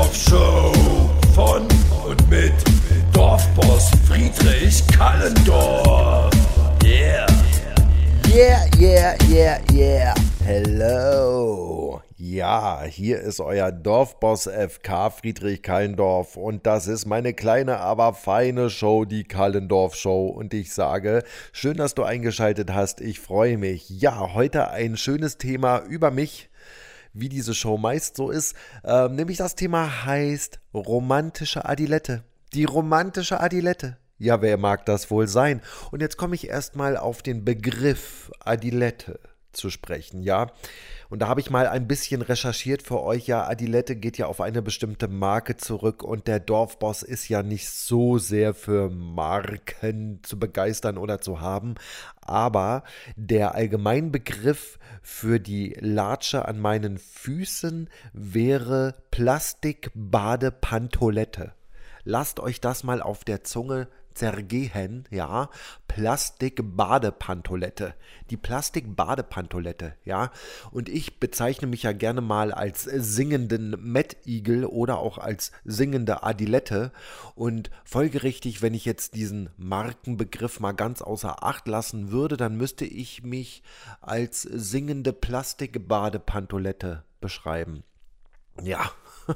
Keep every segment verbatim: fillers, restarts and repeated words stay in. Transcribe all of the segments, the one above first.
Kallendorf-Show von und mit Dorfboss Friedrich Kallendorf. Yeah. Yeah, yeah, yeah, yeah. Hello. Ja, hier ist euer Dorfboss F K Friedrich Kallendorf und das ist meine kleine, aber feine Show, die Kallendorf-Show. Und ich sage, schön, dass du eingeschaltet hast. Ich freue mich. Ja, heute ein schönes Thema über mich, wie diese Show meist so ist. Ähm, nämlich das Thema heißt romantische Adilette. Die romantische Adilette. Ja, wer mag das wohl sein? Und jetzt komme ich erstmal auf den Begriff Adilette zu sprechen, ja. Und da habe ich mal ein bisschen recherchiert für euch. Ja, Adilette geht ja auf eine bestimmte Marke zurück und der Dorfboss ist ja nicht so sehr für Marken zu begeistern oder zu haben. Aber der Allgemeinbegriff für die Latsche an meinen Füßen wäre Plastikbadepantolette. Lasst euch das mal auf der Zunge zergehen, ja, Plastikbadepantolette, die Plastikbadepantolette, ja, und ich bezeichne mich ja gerne mal als singenden Mettigel oder auch als singende Adilette und folgerichtig, wenn ich jetzt diesen Markenbegriff mal ganz außer Acht lassen würde, dann müsste ich mich als singende Plastikbadepantolette beschreiben, ja.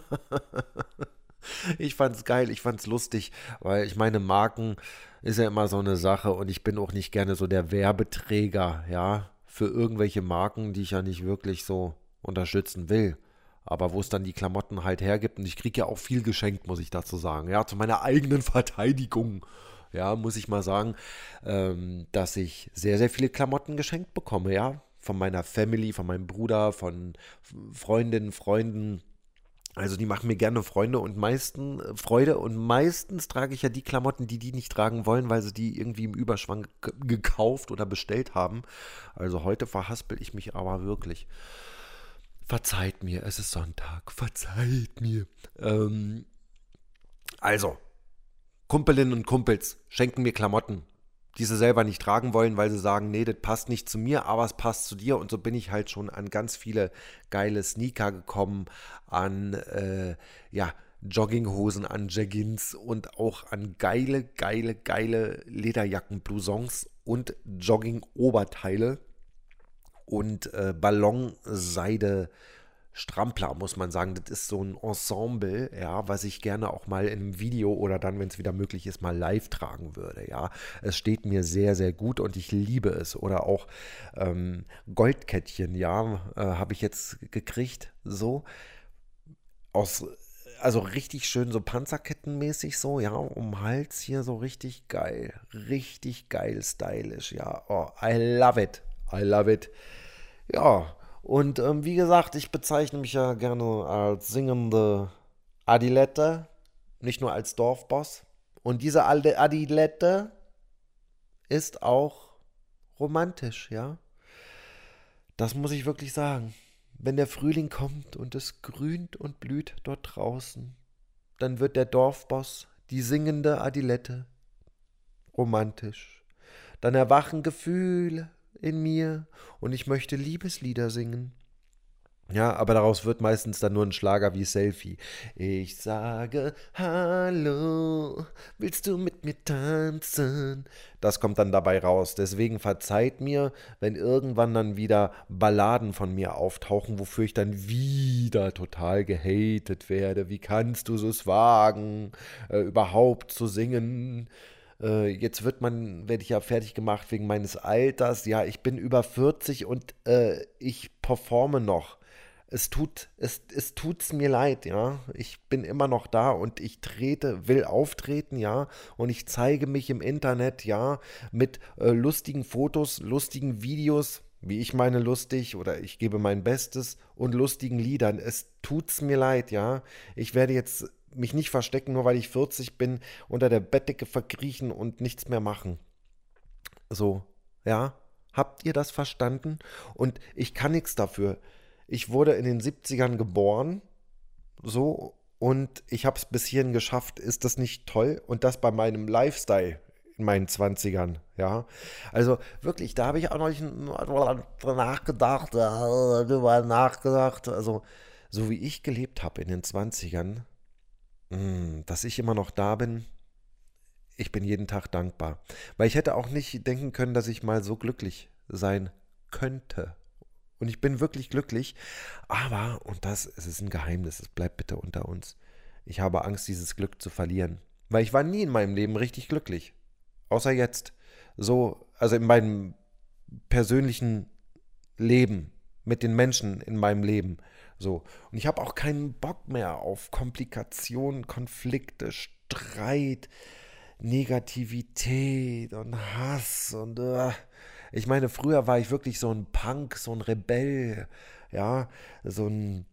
Ich fand's geil, ich fand's lustig, weil ich meine, Marken ist ja immer so eine Sache und ich bin auch nicht gerne so der Werbeträger, ja, für irgendwelche Marken, die ich ja nicht wirklich so unterstützen will. Aber wo es dann die Klamotten halt hergibt und ich kriege ja auch viel geschenkt, muss ich dazu sagen, ja, zu meiner eigenen Verteidigung, ja, muss ich mal sagen, ähm, dass ich sehr, sehr viele Klamotten geschenkt bekomme, ja, von meiner Family, von meinem Bruder, von Freundinnen, Freunden. Also die machen mir gerne Freunde und meisten äh, Freude und meistens trage ich ja die Klamotten, die die nicht tragen wollen, weil sie die irgendwie im Überschwang g- gekauft oder bestellt haben. Also heute verhaspel ich mich aber wirklich. Verzeiht mir, es ist Sonntag, verzeiht mir. Ähm, also, Kumpelinnen und Kumpels schenken mir Klamotten, die sie selber nicht tragen wollen, weil sie sagen, nee, das passt nicht zu mir, aber es passt zu dir. Und so bin ich halt schon an ganz viele geile Sneaker gekommen, an äh, ja, Jogginghosen, an Jeggings und auch an geile, geile, geile Lederjacken, Blousons und Jogging-Oberteile und äh, Ballonseide. Strampler, muss man sagen. Das ist so ein Ensemble, ja, was ich gerne auch mal in einem Video oder dann, wenn es wieder möglich ist, mal live tragen würde, ja. Es steht mir sehr, sehr gut und ich liebe es. Oder auch ähm, Goldkettchen, ja, äh, habe ich jetzt gekriegt, so aus, also richtig schön so Panzerkettenmäßig so, ja, um den Hals hier so richtig geil, richtig geil stylisch, ja. Oh, I love it, I love it. Ja, und ähm, wie gesagt, ich bezeichne mich ja gerne als singende Adilette, nicht nur als Dorfboss. Und diese Ade- Adilette ist auch romantisch, ja. Das muss ich wirklich sagen. Wenn der Frühling kommt und es grünt und blüht dort draußen, dann wird der Dorfboss, die singende Adilette, romantisch. Dann erwachen Gefühle in mir und ich möchte Liebeslieder singen. Ja, aber daraus wird meistens dann nur ein Schlager wie Selfie. Ich sage Hallo, willst du mit mir tanzen? Das kommt dann dabei raus. Deswegen verzeiht mir, wenn irgendwann dann wieder Balladen von mir auftauchen, wofür ich dann wieder total gehatet werde. Wie kannst du es wagen, äh, überhaupt zu singen? Äh, jetzt wird man, werde ich ja fertig gemacht wegen meines Alters. Ja, ich bin über vierzig und äh, ich performe noch. Es tut, es, es tut's mir leid, ja. Ich bin immer noch da und ich trete, will auftreten, ja. Und ich zeige mich im Internet, ja, mit äh, lustigen Fotos, lustigen Videos, wie ich meine lustig oder ich gebe mein Bestes und lustigen Liedern. Es tut's mir leid, ja. Ich werde jetzt mich nicht verstecken, nur weil ich vierzig bin, unter der Bettdecke verkriechen und nichts mehr machen. So, ja. Habt ihr das verstanden? Und ich kann nichts dafür. Ich wurde in den siebzigern geboren, so, und ich habe es bis hierhin geschafft. Ist das nicht toll? Und das bei meinem Lifestyle in meinen Zwanzigern, ja. Also wirklich, da habe ich auch noch nicht nachgedacht, darüber nachgedacht. Also, so wie ich gelebt habe in den Zwanzigern, mh, dass ich immer noch da bin. Ich bin jeden Tag dankbar. Weil ich hätte auch nicht denken können, dass ich mal so glücklich sein könnte. Und ich bin wirklich glücklich. Aber, und das, es ist ein Geheimnis, es bleibt bitte unter uns. Ich habe Angst, dieses Glück zu verlieren. Weil ich war nie in meinem Leben richtig glücklich. Außer jetzt. So, also in meinem persönlichen Leben. Mit den Menschen in meinem Leben. So. Und ich habe auch keinen Bock mehr auf Komplikationen, Konflikte, Streit, Negativität und Hass und äh. Ich meine, früher war ich wirklich so ein Punk, so ein Rebell, ja, so ein,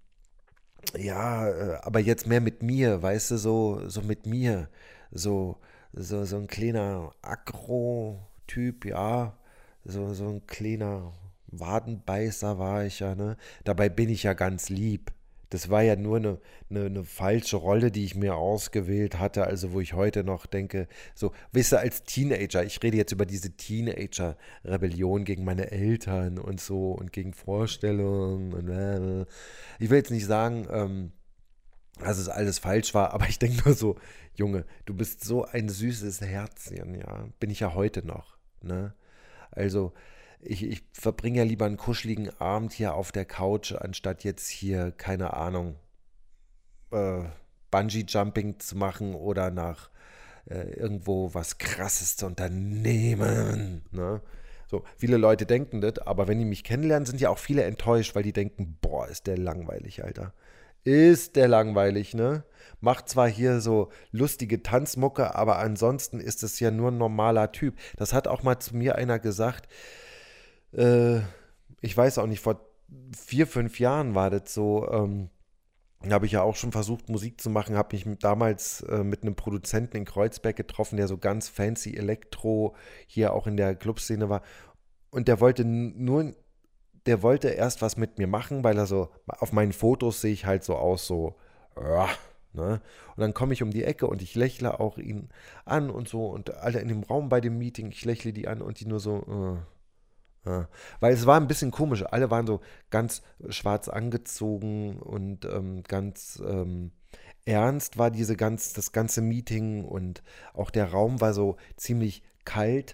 ja, äh, aber jetzt mehr mit mir, weißt du, so, so mit mir, so, so, so ein kleiner Agro-Typ, ja, so, so ein kleiner Wadenbeißer war ich ja, ne? Dabei bin ich ja ganz lieb. Das war ja nur eine, eine, eine falsche Rolle, die ich mir ausgewählt hatte, also wo ich heute noch denke, so, weißt du, als Teenager, ich rede jetzt über diese Teenager-Rebellion gegen meine Eltern und so und gegen Vorstellungen und äh, ich will jetzt nicht sagen, ähm, dass es alles falsch war, aber ich denke nur so, Junge, du bist so ein süßes Herzchen, ja, bin ich ja heute noch, ne? Also, ich, ich verbringe ja lieber einen kuscheligen Abend hier auf der Couch, anstatt jetzt hier, keine Ahnung, äh, Bungee-Jumping zu machen oder nach äh, irgendwo was Krasses zu unternehmen. Ne? So, viele Leute denken das, aber wenn die mich kennenlernen, sind ja auch viele enttäuscht, weil die denken, boah, ist der langweilig, Alter. Ist der langweilig, ne? Macht zwar hier so lustige Tanzmucke, aber ansonsten ist es ja nur ein normaler Typ. Das hat auch mal zu mir einer gesagt, äh, ich weiß auch nicht, vor vier, fünf Jahren war das so, ähm, da habe ich ja auch schon versucht, Musik zu machen, habe mich mit- damals äh, mit einem Produzenten in Kreuzberg getroffen, der so ganz fancy Elektro hier auch in der Clubszene war. Und der wollte n- nur, der wollte erst was mit mir machen, weil er so, auf meinen Fotos sehe ich halt so aus, so, ja, ne? Und dann komme ich um die Ecke und ich lächle auch ihn an und so und alle in dem Raum bei dem Meeting, ich lächle die an und die nur so, äh, ja. Weil es war ein bisschen komisch. Alle waren so ganz schwarz angezogen und ähm, ganz ähm, ernst war diese ganz, das ganze Meeting und auch der Raum war so ziemlich kalt.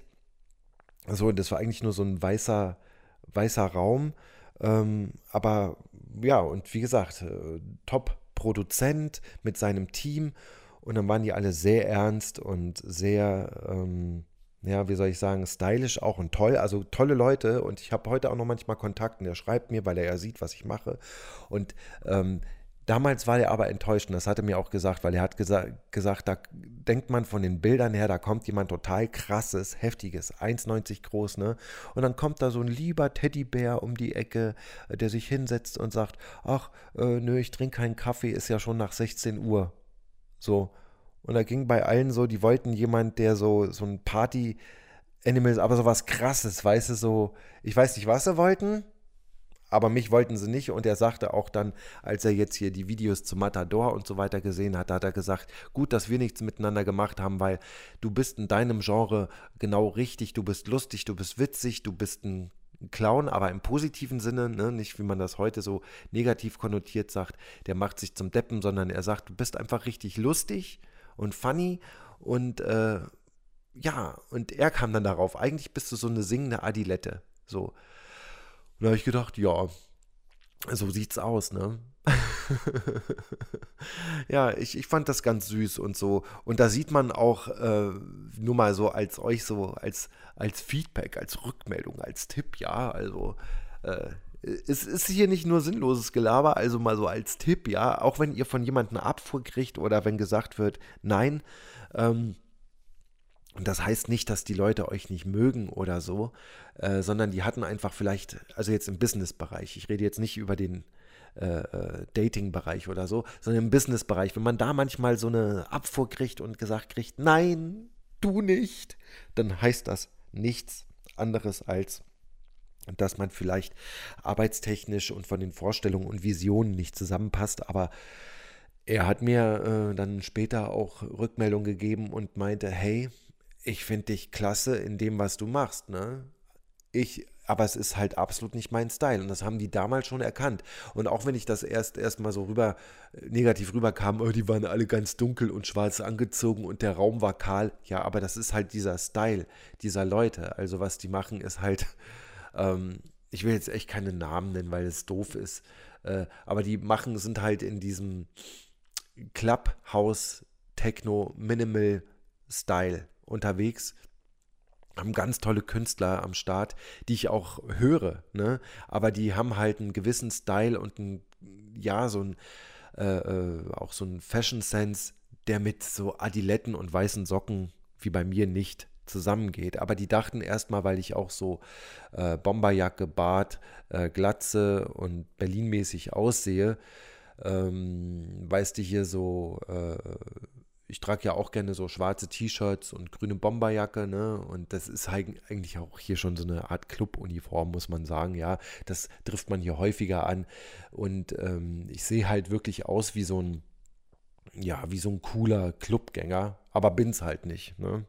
So, das war eigentlich nur so ein weißer, weißer Raum. Ähm, aber ja, und wie gesagt, äh, Top-Produzent mit seinem Team. Und dann waren die alle sehr ernst und sehr, ähm, ja, wie soll ich sagen, stylisch auch und toll. Also tolle Leute. Und ich habe heute auch noch manchmal Kontakt und der schreibt mir, weil er ja sieht, was ich mache. Und ähm, damals war er aber enttäuscht und das hat er mir auch gesagt, weil er hat gesa gesagt, da denkt man von den Bildern her, da kommt jemand total krasses, heftiges, eins neunzig groß, ne? Und dann kommt da so ein lieber Teddybär um die Ecke, äh, der sich hinsetzt und sagt, ach, äh, nö, ich trinke keinen Kaffee, ist ja schon nach sechzehn Uhr. So. Und da ging bei allen so, die wollten jemand, der so, so ein Party-Animal ist, aber so was krasses, weißt du, so, ich weiß nicht, was sie wollten, aber mich wollten sie nicht und er sagte auch dann, als er jetzt hier die Videos zu Matador und so weiter gesehen hat, da hat er gesagt, gut, dass wir nichts miteinander gemacht haben, weil du bist in deinem Genre genau richtig, du bist lustig, du bist witzig, du bist ein Clown, aber im positiven Sinne, ne? Nicht wie man das heute so negativ konnotiert sagt, der macht sich zum Deppen, sondern er sagt, du bist einfach richtig lustig und funny und äh, ja, und er kam dann darauf, eigentlich bist du so eine singende Adilette, so. Und da habe ich gedacht, ja, so sieht's aus, ne? Ja, ich, ich fand das ganz süß und so. Und da sieht man auch, äh, nur mal so als euch so, als, als Feedback, als Rückmeldung, als Tipp, ja, also äh, es ist hier nicht nur sinnloses Gelaber, also mal so als Tipp, ja, auch wenn ihr von jemandem eine Abfuhr kriegt oder wenn gesagt wird, nein, ähm, und das heißt nicht, dass die Leute euch nicht mögen oder so, äh, sondern die hatten einfach vielleicht, also jetzt im Business-Bereich, ich rede jetzt nicht über den äh, äh, Dating-Bereich oder so, sondern im Business-Bereich, wenn man da manchmal so eine Abfuhr kriegt und gesagt kriegt, nein, du nicht, dann heißt das nichts anderes als, dass man vielleicht arbeitstechnisch und von den Vorstellungen und Visionen nicht zusammenpasst, aber er hat mir äh, dann später auch Rückmeldung gegeben und meinte, hey, ich finde dich klasse in dem, was du machst, ne? Ich aber es ist halt absolut nicht mein Style und das haben die damals schon erkannt. Und auch wenn ich das erst erst mal so rüber, negativ rüberkam, oh, die waren alle ganz dunkel und schwarz angezogen und der Raum war kahl. Ja, aber das ist halt dieser Style dieser Leute. Also was die machen ist halt, ähm, ich will jetzt echt keine Namen nennen, weil es doof ist, äh, aber die machen, sind halt in diesem Clubhouse, Techno, Minimal Style unterwegs, haben ganz tolle Künstler am Start, die ich auch höre, ne? Aber die haben halt einen gewissen Style und ein, ja, so ein, äh, äh, auch so ein Fashion Sense, der mit so Adiletten und weißen Socken wie bei mir nicht zusammengeht. Aber die dachten erstmal, weil ich auch so äh, Bomberjacke, Bart, äh, Glatze und Berlin-mäßig aussehe, ähm, weißt du hier so, äh, ich trage ja auch gerne so schwarze T-Shirts und grüne Bomberjacke, ne? Und das ist halt eigentlich auch hier schon so eine Art Club-Uniform, muss man sagen, ja. Das trifft man hier häufiger an. Und ähm, ich sehe halt wirklich aus wie so ein, ja, wie so ein cooler Clubgänger, aber bin's halt nicht, ne?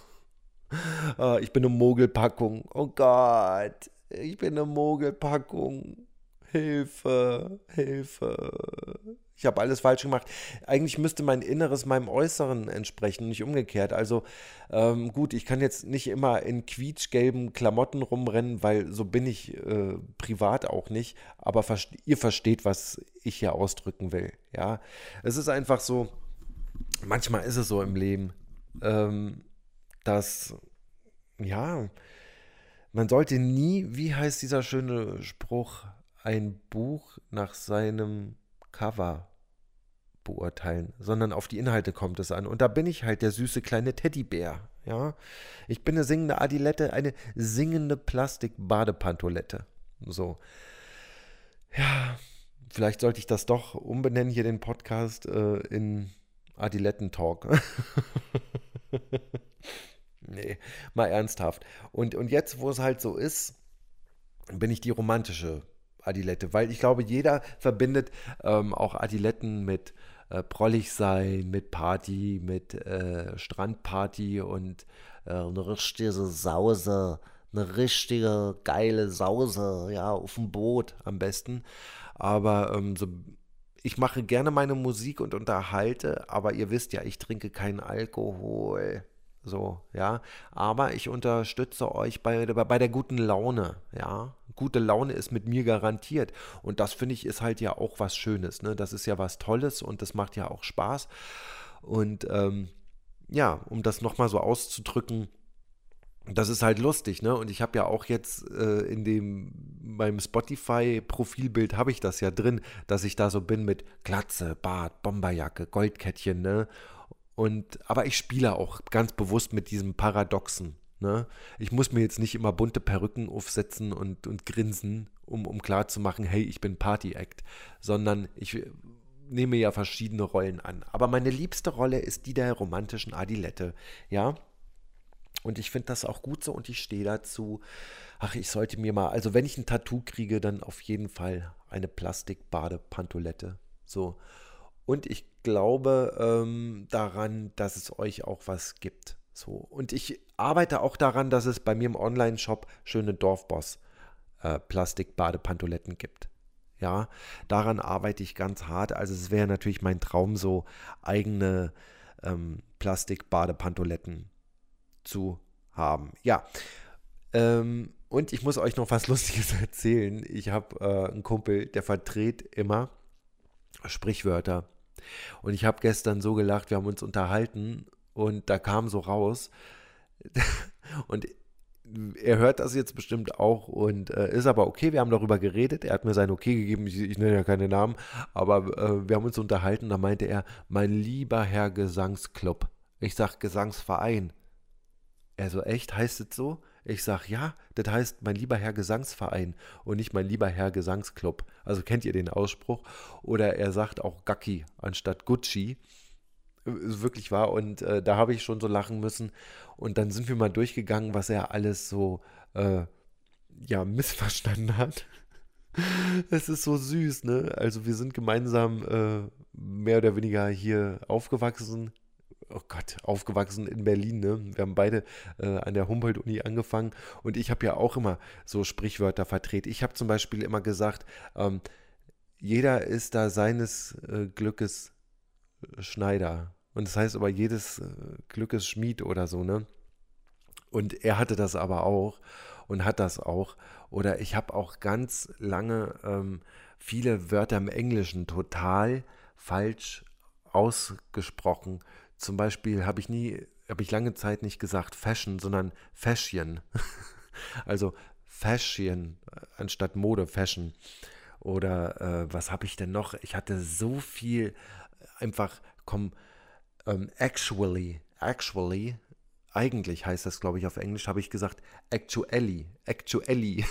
Ah, ich bin eine Mogelpackung. Oh Gott, ich bin eine Mogelpackung. Hilfe, Hilfe. Ich habe alles falsch gemacht. Eigentlich müsste mein Inneres meinem Äußeren entsprechen, nicht umgekehrt. Also ähm, gut, ich kann jetzt nicht immer in quietschgelben Klamotten rumrennen, weil so bin ich äh, privat auch nicht. Aber verste- ihr versteht, was ich hier ausdrücken will. Ja, es ist einfach so, manchmal ist es so im Leben, ähm, dass, ja, man sollte nie, wie heißt dieser schöne Spruch, ein Buch nach seinem Cover beurteilen, sondern auf die Inhalte kommt es an. Und da bin ich halt der süße kleine Teddybär, ja. Ich bin eine singende Adilette, eine singende Plastik-Badepantolette. So. Ja, vielleicht sollte ich das doch umbenennen, hier den Podcast äh, in Adiletten-Talk. Nee, mal ernsthaft. Und, und jetzt, wo es halt so ist, bin ich die romantische Adilette, weil ich glaube, jeder verbindet ähm, auch Adiletten mit äh, prollig sein, mit Party, mit äh, Strandparty und äh, eine richtige Sause, eine richtige geile Sause, ja, auf dem Boot am besten. Aber ähm, so, ich mache gerne meine Musik und unterhalte, aber ihr wisst ja, ich trinke keinen Alkohol. So, ja, aber ich unterstütze euch bei, bei, bei der guten Laune, ja. Gute Laune ist mit mir garantiert. Und das finde ich ist halt ja auch was Schönes, ne? Das ist ja was Tolles und das macht ja auch Spaß. Und ähm, ja, um das nochmal so auszudrücken, das ist halt lustig, ne? Und ich habe ja auch jetzt äh, in dem, beim Spotify-Profilbild habe ich das ja drin, dass ich da so bin mit Glatze, Bart, Bomberjacke, Goldkettchen, ne? Und, aber ich spiele auch ganz bewusst mit diesem Paradoxen. Ne? Ich muss mir jetzt nicht immer bunte Perücken aufsetzen und, und grinsen, um, um klarzumachen, hey, ich bin Party-Act, sondern ich nehme ja verschiedene Rollen an. Aber meine liebste Rolle ist die der romantischen Adilette, ja. Und ich finde das auch gut so und ich stehe dazu. Ach, ich sollte mir mal, also wenn ich ein Tattoo kriege, dann auf jeden Fall eine Plastikbadepantolette. So. Und ich glaube ähm, daran, dass es euch auch was gibt. So. Und ich arbeite auch daran, dass es bei mir im Online-Shop schöne Dorfboss äh, Plastik-Badepantoletten gibt. Ja, daran arbeite ich ganz hart. Also es wäre natürlich mein Traum, so eigene ähm, Plastik-Badepantoletten zu haben. Ja, ähm, und ich muss euch noch was Lustiges erzählen. Ich habe äh, einen Kumpel, der verdreht immer Sprichwörter. Und ich habe gestern so gelacht, wir haben uns unterhalten und da kam so raus und er hört das jetzt bestimmt auch und äh, ist aber okay, wir haben darüber geredet, er hat mir sein Okay gegeben, ich, ich nenne ja keine Namen, aber äh, wir haben uns unterhalten, da meinte er, mein lieber Herr Gesangsclub. Ich sag Gesangsverein. Er so, echt, heißt es so? Ich sag, ja, das heißt mein lieber Herr Gesangsverein und nicht mein lieber Herr Gesangsclub. Also kennt ihr den Ausspruch? Oder er sagt auch Gacki anstatt Gucci. Ist wirklich wahr und äh, da habe ich schon so lachen müssen. Und dann sind wir mal durchgegangen, was er alles so, äh, ja, missverstanden hat. Es ist so süß, ne? Also wir sind gemeinsam äh, mehr oder weniger hier aufgewachsen. oh Gott, aufgewachsen in Berlin, ne? Wir haben beide äh, an der Humboldt-Uni angefangen und ich habe ja auch immer so Sprichwörter vertreten. Ich habe zum Beispiel immer gesagt, ähm, jeder ist da seines äh, Glückes Schneider. Und das heißt aber jedes äh, Glückes Schmied oder so, ne? Und er hatte das aber auch und hat das auch. Oder ich habe auch ganz lange ähm, viele Wörter im Englischen total falsch ausgesprochen. Zum Beispiel habe ich nie, habe ich lange Zeit nicht gesagt Fashion, sondern Fashion. Also Fashion anstatt Mode, Fashion. Oder äh, was habe ich denn noch? Ich hatte so viel einfach, komm, ähm, actually, actually, eigentlich heißt das, glaube ich, auf Englisch, habe ich gesagt, actually, actually.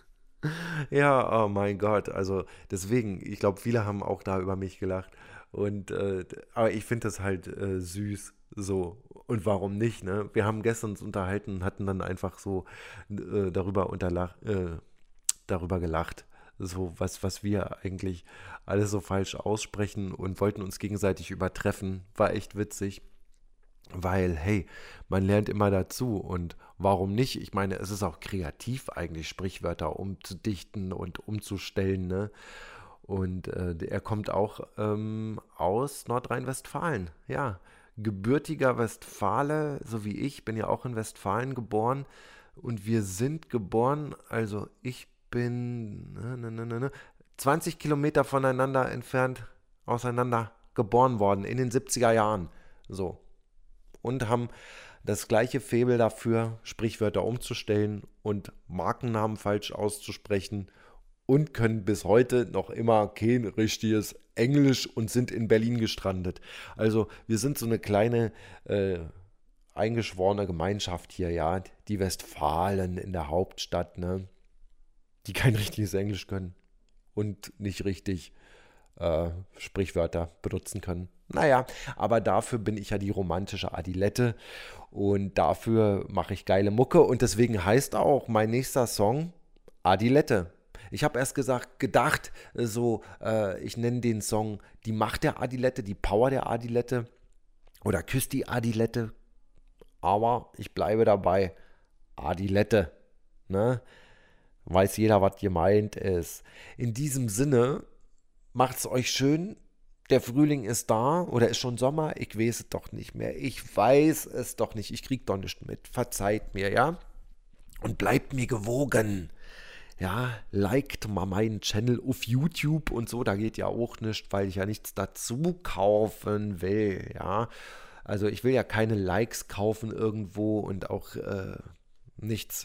Ja, oh mein Gott, also deswegen, ich glaube, viele haben auch da über mich gelacht. Und, äh, aber ich finde das halt äh, süß, so. Und warum nicht, ne? Wir haben gestern uns unterhalten und hatten dann einfach so äh, darüber, unterlach, äh, darüber gelacht. So, was, was wir eigentlich alles so falsch aussprechen und wollten uns gegenseitig übertreffen. War echt witzig. Weil, hey, man lernt immer dazu und warum nicht? Ich meine, es ist auch kreativ eigentlich, Sprichwörter umzudichten und umzustellen, ne? Und äh, er kommt auch ähm, aus Nordrhein-Westfalen, ja. Gebürtiger Westfale, so wie ich, bin ja auch in Westfalen geboren und wir sind geboren, also ich bin ne, ne, ne, ne, ne, zwanzig Kilometer voneinander entfernt, auseinander geboren worden in den siebziger Jahren, so. Und haben das gleiche Faible dafür, Sprichwörter umzustellen und Markennamen falsch auszusprechen und können bis heute noch immer kein richtiges Englisch und sind in Berlin gestrandet. Also wir sind so eine kleine äh, eingeschworene Gemeinschaft hier, ja, die Westfalen in der Hauptstadt, ne, die kein richtiges Englisch können und nicht richtig äh, Sprichwörter benutzen können. Naja, aber dafür bin ich ja die romantische Adilette und dafür mache ich geile Mucke und deswegen heißt auch mein nächster Song Adilette. Ich habe erst gesagt, gedacht, so, äh, ich nenne den Song Die Macht der Adilette, die Power der Adilette oder Küss die Adilette, aber ich bleibe dabei, Adilette, ne? Weiß jeder, was gemeint ist. In diesem Sinne, macht's euch schön. Der Frühling ist da oder ist schon Sommer? Ich weiß es doch nicht mehr. Ich weiß es doch nicht. Ich krieg doch nicht mit. Verzeiht mir, ja? Und bleibt mir gewogen. Ja, liked mal meinen Channel auf YouTube und so. Da geht ja auch nichts, weil ich ja nichts dazu kaufen will, ja? Also ich will ja keine Likes kaufen irgendwo und auch äh, nichts.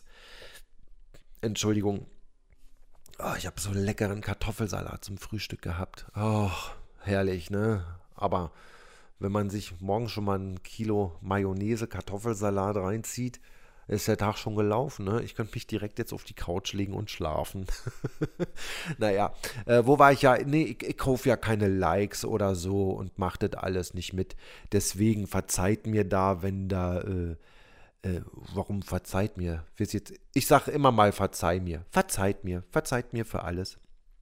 Entschuldigung. Oh, ich habe so einen leckeren Kartoffelsalat zum Frühstück gehabt. Oh, herrlich, ne? Aber wenn man sich morgen schon mal ein Kilo Mayonnaise, Kartoffelsalat reinzieht, ist der Tag schon gelaufen, ne? Ich könnte mich direkt jetzt auf die Couch legen und schlafen. Naja, äh, wo war ich ja? Nee, ich, ich kaufe ja keine Likes oder so und mache das alles nicht mit. Deswegen verzeiht mir da, wenn da, äh, äh, warum verzeiht mir? Jetzt, ich sage immer mal, verzeih mir. Verzeiht mir, verzeiht mir für alles.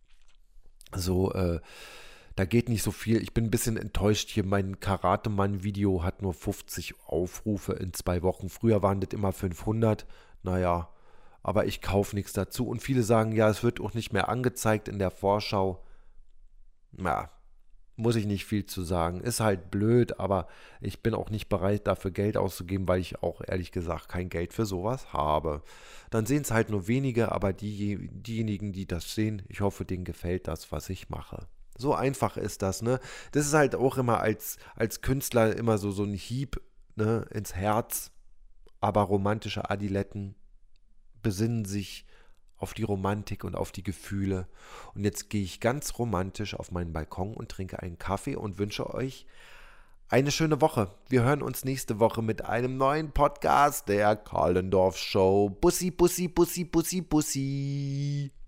So, äh, da geht nicht so viel. Ich bin ein bisschen enttäuscht hier. Mein Karate-Mann-Video hat nur fünfzig Aufrufe in zwei Wochen. Früher waren das immer fünfhundert. Naja, aber ich kaufe nichts dazu. Und viele sagen, ja, es wird auch nicht mehr angezeigt in der Vorschau. Na, muss ich nicht viel zu sagen. Ist halt blöd, aber ich bin auch nicht bereit, dafür Geld auszugeben, weil ich auch ehrlich gesagt kein Geld für sowas habe. Dann sehen es halt nur wenige, aber die, diejenigen, die das sehen, ich hoffe, denen gefällt das, was ich mache. So einfach ist das, ne? Das ist halt auch immer als, als Künstler immer so, so ein Hieb, ne, ins Herz. Aber romantische Adiletten besinnen sich auf die Romantik und auf die Gefühle. Und jetzt gehe ich ganz romantisch auf meinen Balkon und trinke einen Kaffee und wünsche euch eine schöne Woche. Wir hören uns nächste Woche mit einem neuen Podcast der Karlendorf Show. Bussi, Bussi, Bussi, Bussi, Bussi.